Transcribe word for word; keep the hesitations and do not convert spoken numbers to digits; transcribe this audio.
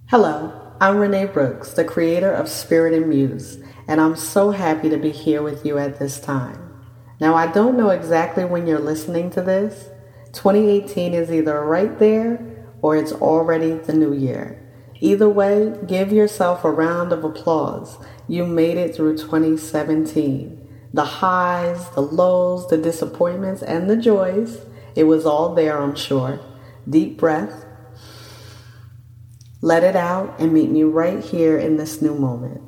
Hello, I'm Renee Brooks, the creator of Spirit and Muse, and I'm so happy to be here with you at this time. Now, I don't know exactly when you're listening to this. twenty eighteen is either right there or it's already the new year. Either way, give yourself a round of applause. You made it through twenty seventeen. The highs, the lows, the disappointments, and the joys. It was all there, I'm sure. Deep breath. Let it out and meet me right here in this new moment.